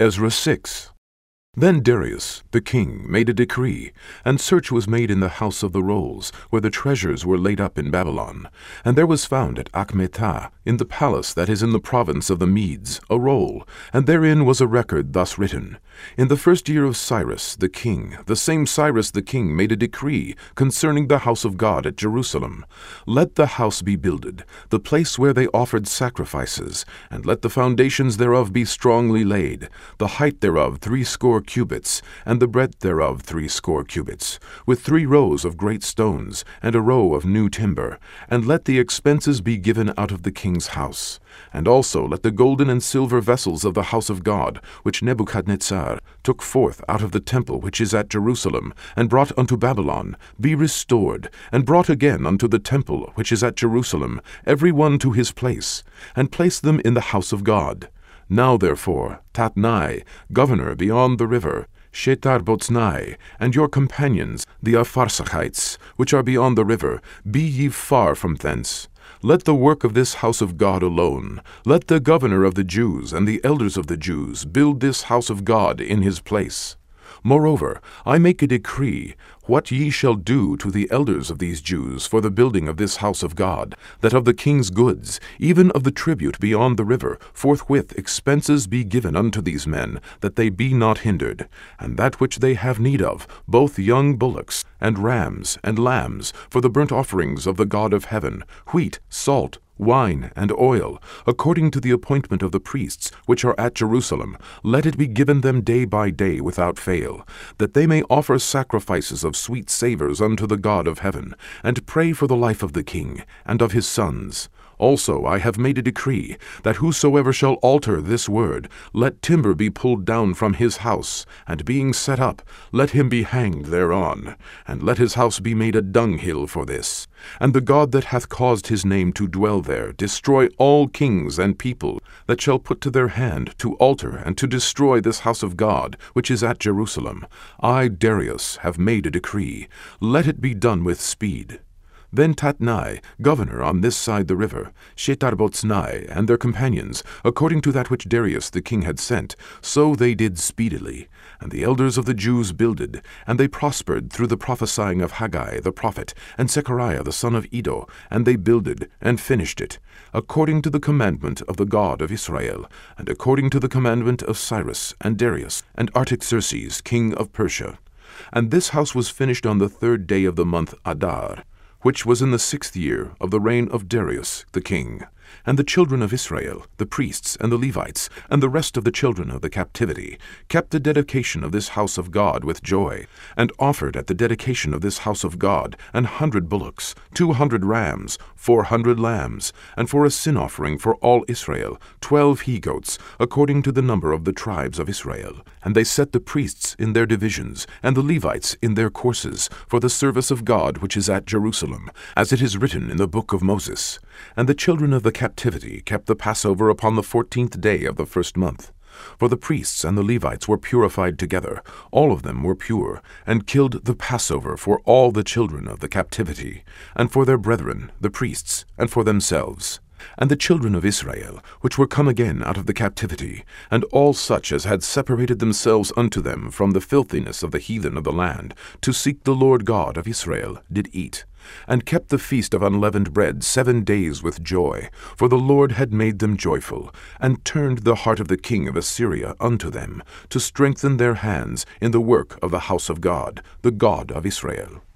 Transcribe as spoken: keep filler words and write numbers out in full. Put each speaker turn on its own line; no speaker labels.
Ezra six. Then Darius, the king, made a decree, and search was made in the house of the rolls, where the treasures were laid up in Babylon. And there was found at Achmetah, in the palace that is in the province of the Medes, a roll, and therein was a record thus written. In the first year of Cyrus the king, the same Cyrus the king made a decree concerning the house of God at Jerusalem. Let the house be builded, the place where they offered sacrifices, and let the foundations thereof be strongly laid, the height thereof threescore cubits, and the breadth thereof threescore cubits, with three rows of great stones, and a row of new timber, and let the expenses be given out of the king's house. And also let the golden and silver vessels of the house of God, which Nebuchadnezzar took forth out of the temple which is at Jerusalem, and brought unto Babylon, be restored, and brought again unto the temple which is at Jerusalem, every one to his place, and place them in the house of God. Now therefore, Tatnai, governor beyond the river, Shethar-boznai, and your companions, the Apharsachites, which are beyond the river, be ye far from thence. Let the work of this house of God alone. Let the governor of the Jews and the elders of the Jews build this house of God in his place. Moreover, I make a decree, what ye shall do to the elders of these Jews for the building of this house of God, that of the king's goods, even of the tribute beyond the river, forthwith expenses be given unto these men, that they be not hindered, and that which they have need of, both young bullocks, and rams, and lambs, for the burnt offerings of the God of heaven, wheat, salt, wine, and oil, according to the appointment of the priests which are at Jerusalem, let it be given them day by day without fail, that they may offer sacrifices of sweet savours unto the God of heaven, and pray for the life of the king, and of his sons. Also I have made a decree, that whosoever shall alter this word, let timber be pulled down from his house, and being set up, let him be hanged thereon, and let his house be made a dunghill for this. And the God that hath caused his name to dwell there destroy all kings and people that shall put to their hand to alter and to destroy this house of God, which is at Jerusalem. I, Darius, have made a decree. Let it be done with speed. Then Tatnai, governor on this side the river, Shethar-boznai, and their companions, according to that which Darius the king had sent, so they did speedily. And the elders of the Jews builded, and they prospered through the prophesying of Haggai the prophet, and Zechariah the son of Iddo, and they builded, and finished it, according to the commandment of the God of Israel, and according to the commandment of Cyrus, and Darius, and Artaxerxes, king of Persia. And this house was finished on the third day of the month Adar, which was in the sixth year of the reign of Darius the king. And the children of Israel, the priests and the Levites, and the rest of the children of the captivity, kept the dedication of this house of God with joy, and offered at the dedication of this house of God an hundred bullocks, two hundred rams, four hundred lambs, and for a sin offering for all Israel, twelve he-goats, according to the number of the tribes of Israel. And they set the priests in their divisions, and the Levites in their courses, for the service of God which is at Jerusalem, as it is written in the book of Moses. And the children of the captivity kept the Passover upon the fourteenth day of the first month. For the priests and the Levites were purified together, all of them were pure, and killed the Passover for all the children of the captivity, and for their brethren, the priests, and for themselves. And the children of Israel, which were come again out of the captivity, and all such as had separated themselves unto them from the filthiness of the heathen of the land, to seek the Lord God of Israel, did eat, and kept the feast of unleavened bread seven days with joy, for the Lord had made them joyful, and turned the heart of the king of Assyria unto them, to strengthen their hands in the work of the house of God, the God of Israel.